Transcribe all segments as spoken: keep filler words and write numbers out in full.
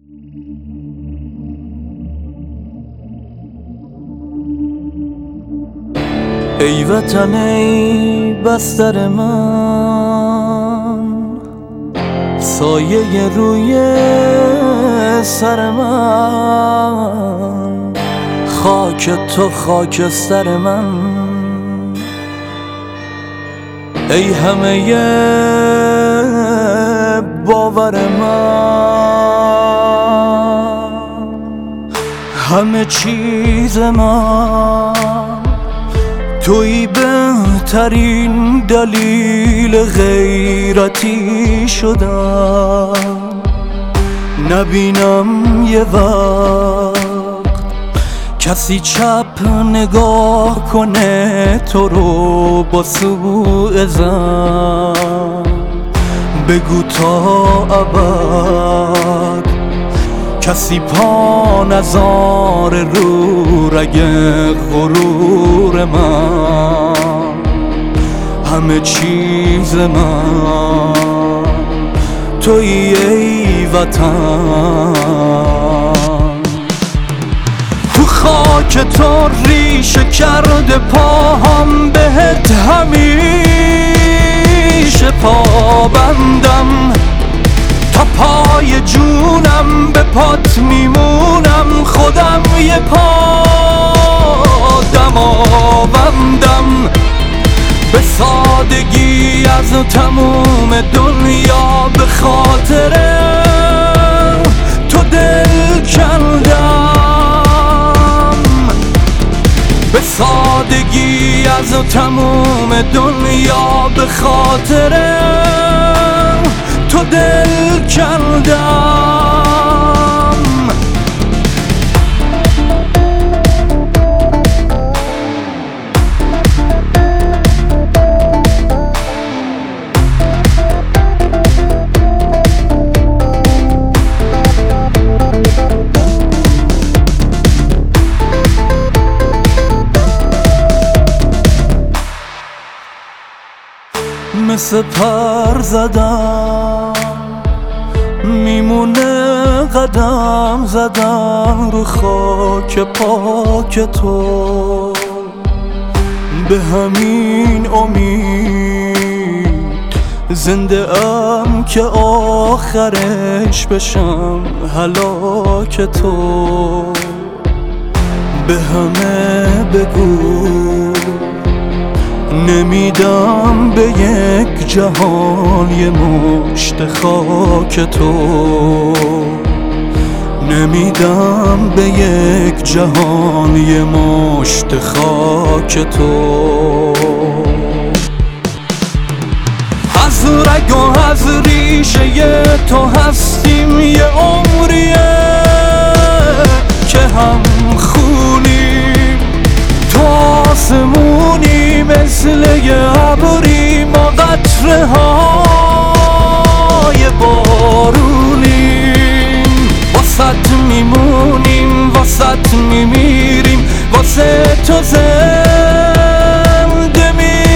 ای وطن ای بستر من، سایه روی سر من، خاک تو خاکستر من. ای همه باور من، همه چیز من، توی بهترین دلیل غیرتی شدم. نبینم یه وقت کسی چپ نگاه کنه تو رو با سوء ظن. بگو تا ابد کسی پا نذاره رو رگ غرور من. همه چیز من تویی ای وطن. تو خاک تو ریشه کرده پاهم، بهت همیشه پابندم. تا پای جونم به پات میمونم، خودم یه پا دماوندم. به سادگی از تموم دنیا به خاطر تو دل کندم. به سادگی از تموم دنیا به خاطر تو دل کندم. مثل پر زدم میمونه قدم زدم رو خاک پاک تو. به همین امید زنده ام که آخرش بشم هلاک تو. به همه بگو نمیدم به یک جهان یه مشت خاک تو. نمیدم به یک جهان یه مشت خاک تو. از رگ و از ریشه تو هستیم، یه عمریه که هم خونیم. تو آسمونی مثل یه ابری، ما قطره های بارونیم. واسط میمونیم واسط میمیریم، واسه تو زنده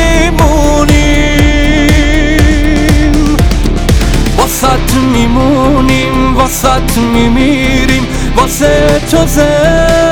میمونیم. واسط میمونیم واسط میمیریم، واسه تو زنده